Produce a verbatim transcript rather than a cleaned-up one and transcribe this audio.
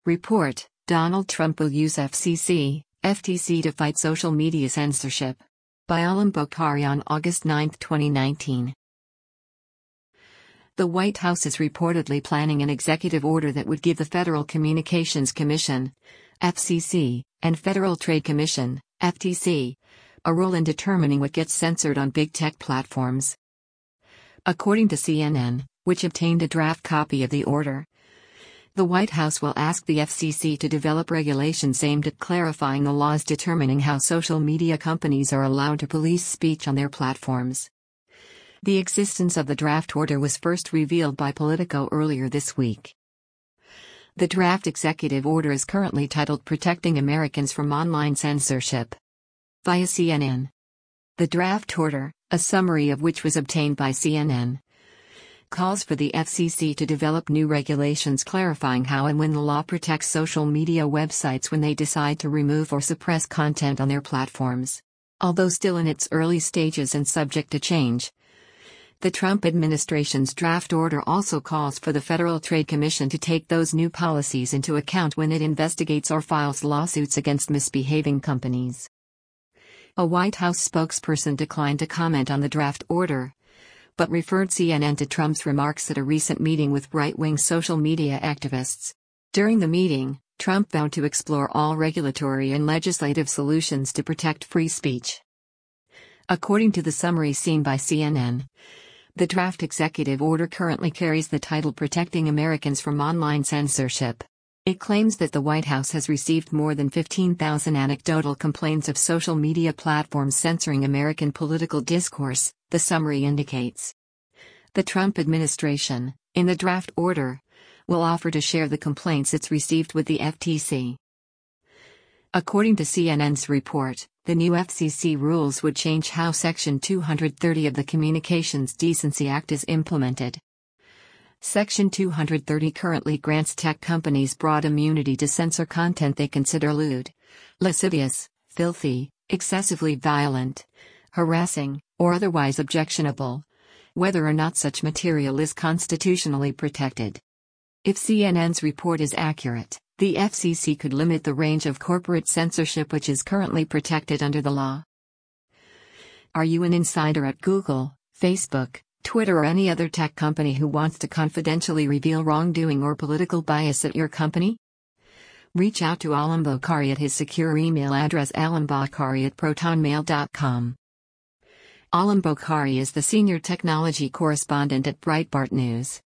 Report: Donald Trump will use F C C, F T C to fight social media censorship. By Alam Bokhari on August ninth, twenty nineteen. The White House is reportedly planning an executive order that would give the Federal Communications Commission, F C C, and Federal Trade Commission, F T C, a role in determining what gets censored on big tech platforms. According to C N N, which obtained a draft copy of the order, the White House will ask the F C C to develop regulations aimed at clarifying the laws determining how social media companies are allowed to police speech on their platforms. The existence of the draft order was first revealed by Politico earlier this week. The draft executive order is currently titled Protecting Americans from Online Censorship. Via C N N. The draft order, a summary of which was obtained by C N N, calls for the F C C to develop new regulations clarifying how and when the law protects social media websites when they decide to remove or suppress content on their platforms. Although still in its early stages and subject to change, the Trump administration's draft order also calls for the Federal Trade Commission to take those new policies into account when it investigates or files lawsuits against misbehaving companies. A White House spokesperson declined to comment on the draft order, but referred C N N to Trump's remarks at a recent meeting with right-wing social media activists. During the meeting, Trump vowed to explore all regulatory and legislative solutions to protect free speech. According to the summary seen by C N N, the draft executive order currently carries the title Protecting Americans from Online Censorship. It claims that the White House has received more than fifteen thousand anecdotal complaints of social media platforms censoring American political discourse, the summary indicates. The Trump administration, in the draft order, will offer to share the complaints it's received with the F T C. According to C N N's report, the new F C C rules would change how Section two hundred thirty of the Communications Decency Act is implemented. Section two hundred thirty currently grants tech companies broad immunity to censor content they consider lewd, lascivious, filthy, excessively violent, harassing, or otherwise objectionable, whether or not such material is constitutionally protected. If C N N's report is accurate, the F C C could limit the range of corporate censorship which is currently protected under the law. Are you an insider at Google, Facebook, Twitter or any other tech company who wants to confidentially reveal wrongdoing or political bias at your company? Reach out to Alam Bokhari at his secure email address alambokhari at protonmail dot com. Alam Bokhari is the senior technology correspondent at Breitbart News.